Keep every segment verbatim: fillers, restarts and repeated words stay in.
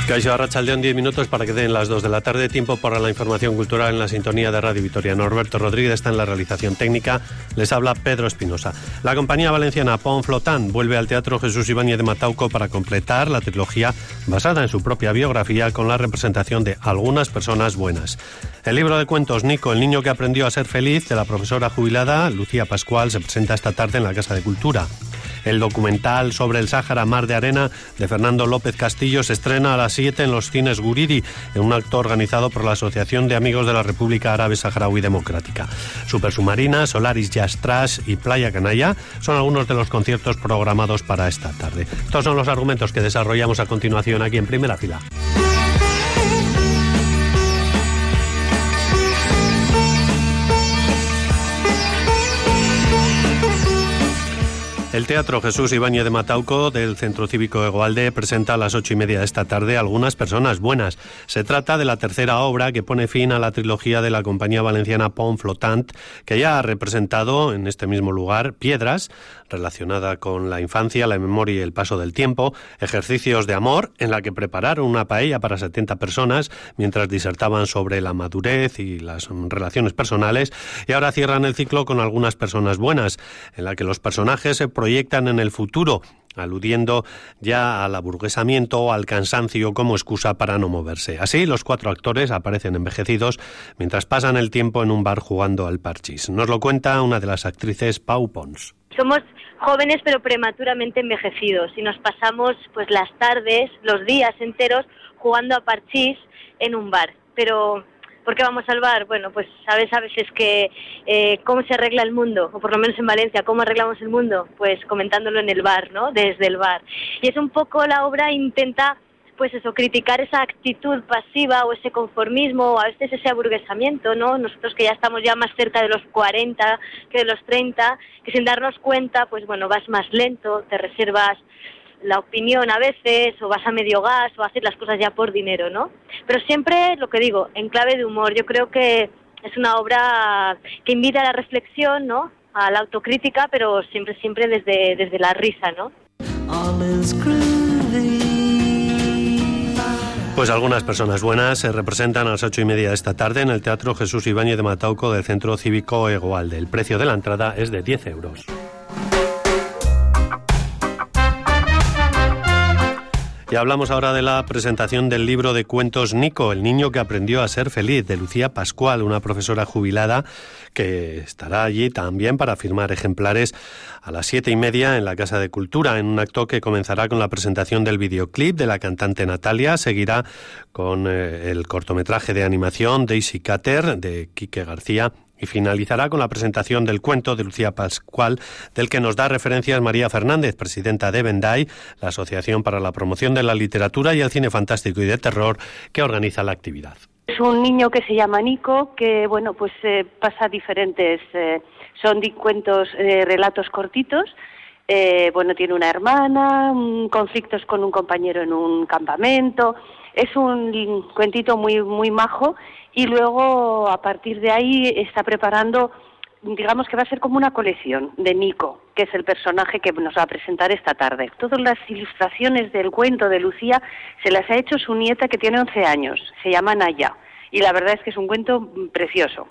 Caixo Arratsaldeón, diez minutos para que den las dos de la tarde. Tiempo para la información cultural en la sintonía de Radio Vitoria. Norberto Rodríguez está en la realización técnica. Les habla Pedro Espinosa. La compañía valenciana Pont Flotant vuelve al Teatro Jesús Ibáñez de Matauco para completar la trilogía basada en su propia biografía con la representación de Algunas personas buenas. El libro de cuentos Nico, el niño que aprendió a ser feliz, de la profesora jubilada Lucía Pascual, se presenta esta tarde en la Casa de Cultura. El documental sobre el Sáhara, Mar de Arena, de Fernando López Castillo, se estrena a las siete en los cines Guridi, en un acto organizado por la Asociación de Amigos de la República Árabe Saharaui Democrática. Supersubmarina, Solaris Jazz Trash y Playa Canalla son algunos de los conciertos programados para esta tarde. Estos son los argumentos que desarrollamos a continuación aquí en Primera Fila. El Teatro Jesús Ibáñez de Matauco del Centro Cívico Egoalde presenta a las ocho y media de esta tarde Algunas personas buenas. Se trata de la tercera obra que pone fin a la trilogía de la compañía valenciana Pont Flotant, que ya ha representado en este mismo lugar Piedras, relacionada con la infancia, la memoria y el paso del tiempo, Ejercicios de amor, en la que prepararon una paella para setenta personas mientras disertaban sobre la madurez y las relaciones personales, y ahora cierran el ciclo con Algunas personas buenas, en la que los personajes se proyectan en el futuro, aludiendo ya al aburguesamiento o al cansancio como excusa para no moverse. Así, los cuatro actores aparecen envejecidos mientras pasan el tiempo en un bar jugando al parchís. Nos lo cuenta una de las actrices, Pau Pons. Somos jóvenes pero prematuramente envejecidos y nos pasamos pues las tardes, los días enteros jugando a parchís en un bar. Pero ¿por qué vamos al bar? Bueno, pues sabes a veces que eh, cómo se arregla el mundo, o por lo menos en Valencia, ¿cómo arreglamos el mundo? Pues comentándolo en el bar, ¿no? Desde el bar. Y es un poco la obra intenta, pues eso, criticar esa actitud pasiva o ese conformismo, o a veces ese aburguesamiento, ¿no? Nosotros que ya estamos ya más cerca de los cuarenta que de los treinta, que sin darnos cuenta, pues bueno, vas más lento, te reservas la opinión a veces, o vas a medio gas, o haces las cosas ya por dinero, ¿no? Pero siempre, lo que digo, en clave de humor. Yo creo que es una obra que invita a la reflexión, ¿no? A la autocrítica, pero siempre, siempre desde, desde la risa, ¿no? Pues Algunas personas buenas se representan a las ocho y media de esta tarde en el Teatro Jesús Ibáñez de Matauco del Centro Cívico Egoalde. El precio de la entrada es de diez euros. Y hablamos ahora de la presentación del libro de cuentos Nico, el niño que aprendió a ser feliz, de Lucía Pascual, una profesora jubilada que estará allí también para firmar ejemplares a las siete y media en la Casa de Cultura, en un acto que comenzará con la presentación del videoclip de la cantante Natalia, seguirá con eh, el cortometraje de animación Daisy Cutter de Quique García, y finalizará con la presentación del cuento de Lucía Pascual, del que nos da referencias María Fernández, presidenta de Vendai, la Asociación para la Promoción de la Literatura y el Cine Fantástico y de Terror, que organiza la actividad. Es un niño que se llama Nico, que bueno, pues eh, pasa diferentes, eh, son di- cuentos, eh, relatos cortitos. Eh, bueno, tiene una hermana, un, conflictos con un compañero en un campamento. Es un cuentito muy muy majo, y luego a partir de ahí está preparando, digamos que va a ser como una colección de Nico, que es el personaje que nos va a presentar esta tarde. Todas las ilustraciones del cuento de Lucía se las ha hecho su nieta, que tiene once años, se llama Naya, y la verdad es que es un cuento precioso.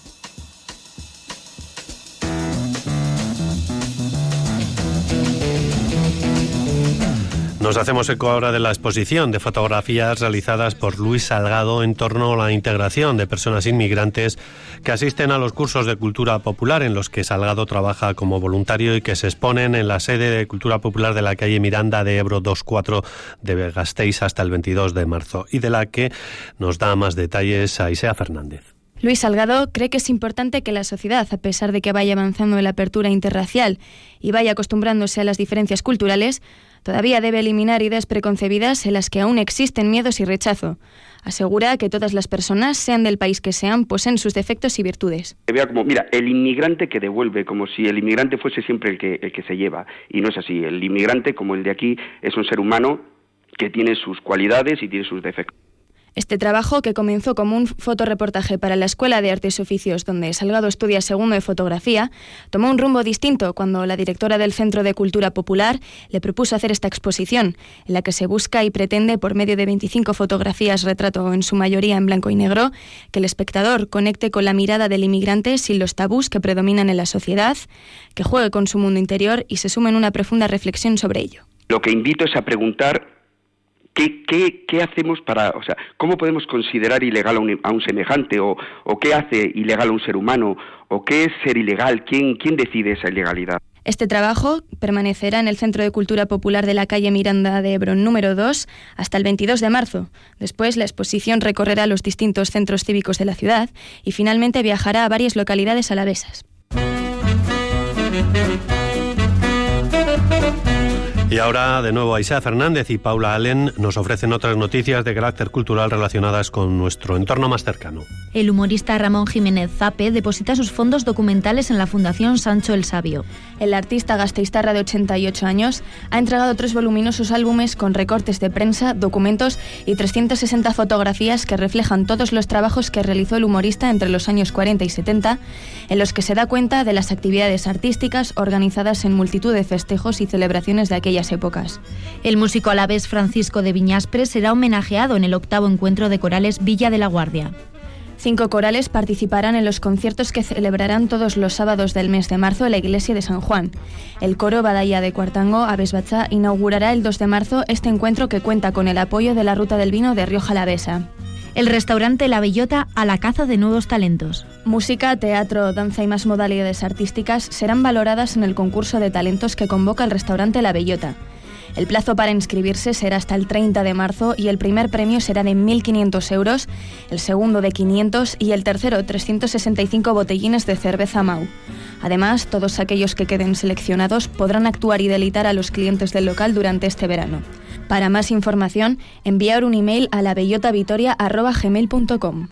Nos hacemos eco ahora de la exposición de fotografías realizadas por Luis Salgado en torno a la integración de personas inmigrantes que asisten a los cursos de cultura popular en los que Salgado trabaja como voluntario y que se exponen en la sede de Cultura Popular de la calle Miranda de Ebro veinticuatro de Gasteiz hasta el veintidós de marzo, y de la que nos da más detalles Aisea Fernández. Luis Salgado cree que es importante que la sociedad, a pesar de que vaya avanzando en la apertura interracial y vaya acostumbrándose a las diferencias culturales, todavía debe eliminar ideas preconcebidas en las que aún existen miedos y rechazo. Asegura que todas las personas, sean del país que sean, poseen sus defectos y virtudes. Que vea como, mira, el inmigrante que devuelve, como si el inmigrante fuese siempre el que, el que se lleva, y no es así. El inmigrante, como el de aquí, es un ser humano que tiene sus cualidades y tiene sus defectos. Este trabajo, que comenzó como un fotoreportaje para la Escuela de Artes y Oficios, donde Salgado estudia segundo de fotografía, tomó un rumbo distinto cuando la directora del Centro de Cultura Popular le propuso hacer esta exposición, en la que se busca y pretende, por medio de veinticinco fotografías retrato en su mayoría en blanco y negro, que el espectador conecte con la mirada del inmigrante sin los tabús que predominan en la sociedad, que juegue con su mundo interior y se sume en una profunda reflexión sobre ello. Lo que invito es a preguntar ¿Qué, qué, ¿Qué hacemos para, o sea, cómo podemos considerar ilegal a un, a un semejante? O, ¿O qué hace ilegal a un ser humano? ¿O qué es ser ilegal? ¿Quién, quién decide esa ilegalidad? Este trabajo permanecerá en el Centro de Cultura Popular de la calle Miranda de Ebro número dos hasta el veintidós de marzo. Después, la exposición recorrerá los distintos centros cívicos de la ciudad y finalmente viajará a varias localidades alavesas. Y ahora, de nuevo, Aisea Fernández y Paula Allen nos ofrecen otras noticias de carácter cultural relacionadas con nuestro entorno más cercano. El humorista Ramón Jiménez Zape deposita sus fondos documentales en la Fundación Sancho el Sabio. El artista gasteiztarra de ochenta y ocho años ha entregado tres voluminosos álbumes con recortes de prensa, documentos y trescientas sesenta fotografías que reflejan todos los trabajos que realizó el humorista entre los años cuarenta y setenta, en los que se da cuenta de las actividades artísticas organizadas en multitud de festejos y celebraciones de aquellas épocas. El músico alavés Francisco de Viñaspre será homenajeado en el octavo encuentro de corales Villa de la Guardia. Cinco corales participarán en los conciertos que celebrarán todos los sábados del mes de marzo en la iglesia de San Juan. El coro Badalla de Cuartango, Abesbacha, inaugurará el dos de marzo este encuentro, que cuenta con el apoyo de la Ruta del Vino de Rioja Alavesa. El restaurante La Bellota a la caza de nuevos talentos. Música, teatro, danza y más modalidades artísticas serán valoradas en el concurso de talentos que convoca el restaurante La Bellota. El plazo para inscribirse será hasta el treinta de marzo y el primer premio será de mil quinientos euros, el segundo de quinientos y el tercero trescientos sesenta y cinco botellines de cerveza Mau. Además, todos aquellos que queden seleccionados podrán actuar y deleitar a los clientes del local durante este verano. Para más información, enviar un email a labellotavitoria arroba gmail punto com.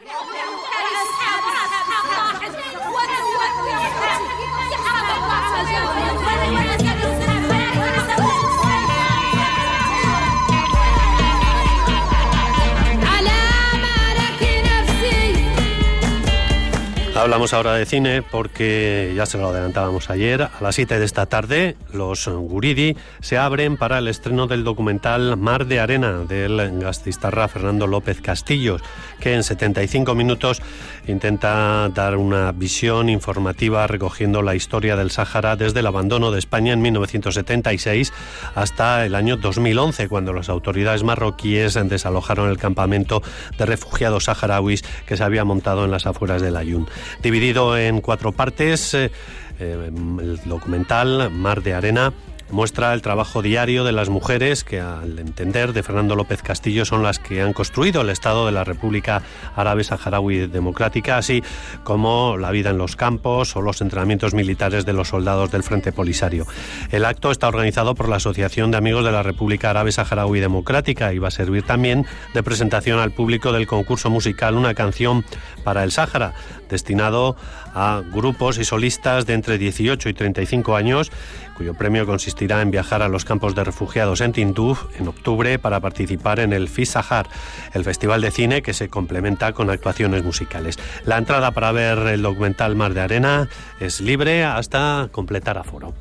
Hablamos ahora de cine porque ya se lo adelantábamos ayer. A las siete de esta tarde los Guridi se abren para el estreno del documental Mar de Arena del gasteiztarra Fernando López Castillos, que en setenta y cinco minutos intenta dar una visión informativa recogiendo la historia del Sáhara desde el abandono de España en mil novecientos setenta y seis hasta el año dos mil once, cuando las autoridades marroquíes desalojaron el campamento de refugiados saharauis que se había montado en las afueras del Ayun. Dividido en cuatro partes, eh, el documental Mar de Arena muestra el trabajo diario de las mujeres que, al entender de Fernando López Castillo, son las que han construido el Estado de la República Árabe Saharaui Democrática, así como la vida en los campos o los entrenamientos militares de los soldados del Frente Polisario. El acto está organizado por la Asociación de Amigos de la República Árabe Saharaui Democrática y va a servir también de presentación al público del concurso musical Una canción para el Sáhara, destinado a grupos y solistas de entre dieciocho y treinta y cinco años, cuyo premio consistirá en viajar a los campos de refugiados en Tinduf en octubre para participar en el Fi Sahar, el festival de cine que se complementa con actuaciones musicales. La entrada para ver el documental Mar de Arena es libre hasta completar aforo.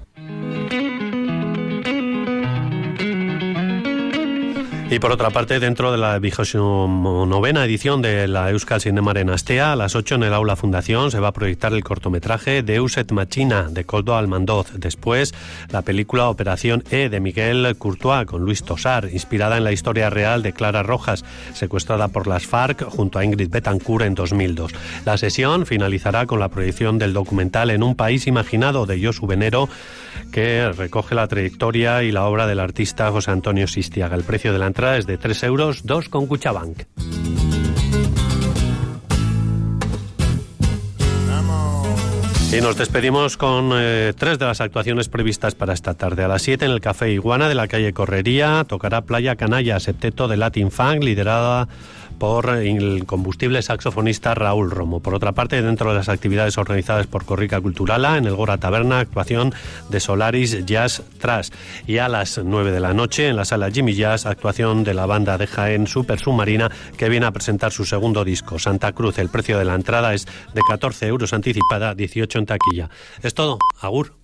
Y por otra parte, dentro de la vigésimo novena edición de la Euskal Zinemaren Astea, a las ocho en el Aula Fundación se va a proyectar el cortometraje Deus et Machina de Koldo Almandoz. Después, la película Operación E de Miguel Courtois con Luis Tosar, inspirada en la historia real de Clara Rojas, secuestrada por las FARC junto a Ingrid Betancourt en dos mil dos. La sesión finalizará con la proyección del documental En un país imaginado de Josu Venero, que recoge la trayectoria y la obra del artista José Antonio Sistiaga. El precio de la entrada es de tres euros, dos con Cuchabank. Y nos despedimos con eh, tres de las actuaciones previstas para esta tarde. A las siete en el Café Iguana de la calle Correría tocará Playa Canalla, septeto de Latin Funk, liderada por el combustible saxofonista Raúl Romo. Por otra parte, dentro de las actividades organizadas por Corrica Culturala, en el Gora Taberna, actuación de Solaris Jazz Trash. Y a las nueve de la noche, en la sala Jimmy Jazz, actuación de la banda de Jaén Super Submarina, que viene a presentar su segundo disco, Santa Cruz. El precio de la entrada es de catorce euros anticipada, dieciocho en taquilla. Es todo. Agur.